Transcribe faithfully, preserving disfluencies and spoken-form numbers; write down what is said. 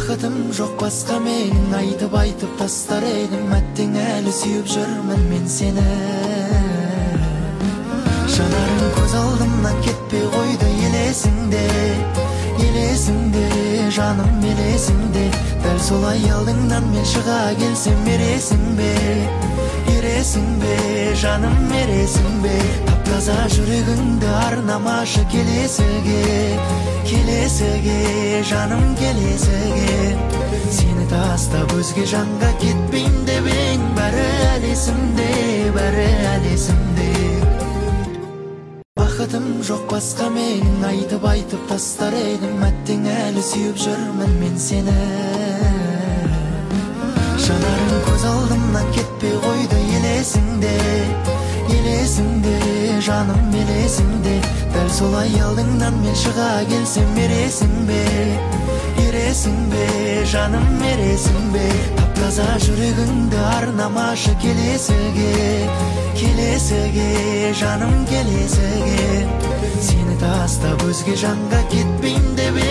бақытым жоқ басқа менің, айтып-айтып тастар едім, әттең әлі сүйіп жүрмін мен сені. Жанарың көз алдымнан кетпей қойды, елесіңде, елесіңде, жаным елесіңде. Дәл солай алдыңнан мен шыға келсем ересің бе, ересің бе, жаным ересің бе. Таптаза жүрегіңді арнамашы келесіге, келесіге, жаным келесіге. Сені тастап өзге жанға кетпейін деп ең, бәрі әлі есімде, бәрі әлі есімде. Бақытым жоқ басқа менің, айтып-айтып тастар едім, әттең әлі сүйіп жүрмін мен сені. Жанарың көз алдымнан кетпей қойды, елесіңде, елесіңде, жаным елесіңде. Дәл солай алдыңнан мен шыға келсем ересің бе, ересің бе, жаным ересің бе. Таптаза жүрегіңді арнамашы келесіге, келесіге, жаным келесіге. Сені тастап өзге жанға кетпей